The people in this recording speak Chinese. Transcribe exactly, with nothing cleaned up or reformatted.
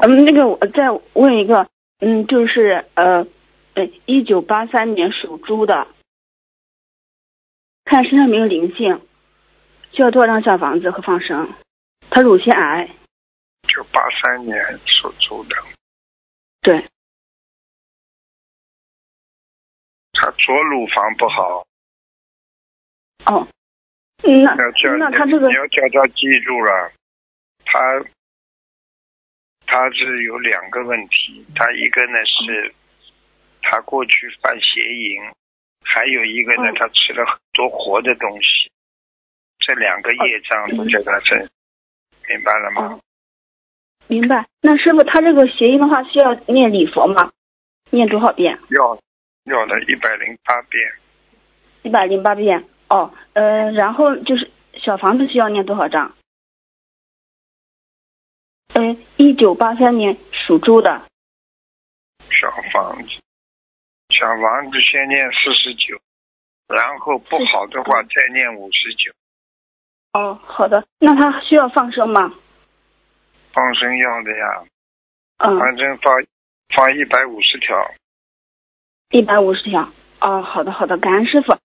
嗯，那个我再问一个，嗯，就是呃，呃，一九八三年属猪的，看身上有没有灵性，需要多少张小房子和放生？他乳腺癌。 就八三年属猪的。 对。 他左乳房不好。 哦。那那那他这个你要叫他记住了，他他是有两个问题，他一个呢是他过去犯邪淫，还有一个呢、嗯、他吃了很多活的东西，这两个业障都在他身上、嗯、明白了吗、 哦？明白。那师傅他这个邪淫的话需要念礼佛吗？念多少遍？ 要要的一百零八遍。 一百零八遍。哦，呃，然后就是小房子需要念多少张？呃，一九八三年属猪的。 小房子，小房子先念四十九，然后不好的话再念五十九。 哦，好的。那他需要放生吗？ 放生要的呀。 嗯。 反正放放一百五十条。 一百五十条。哦，好的好的，感恩师傅。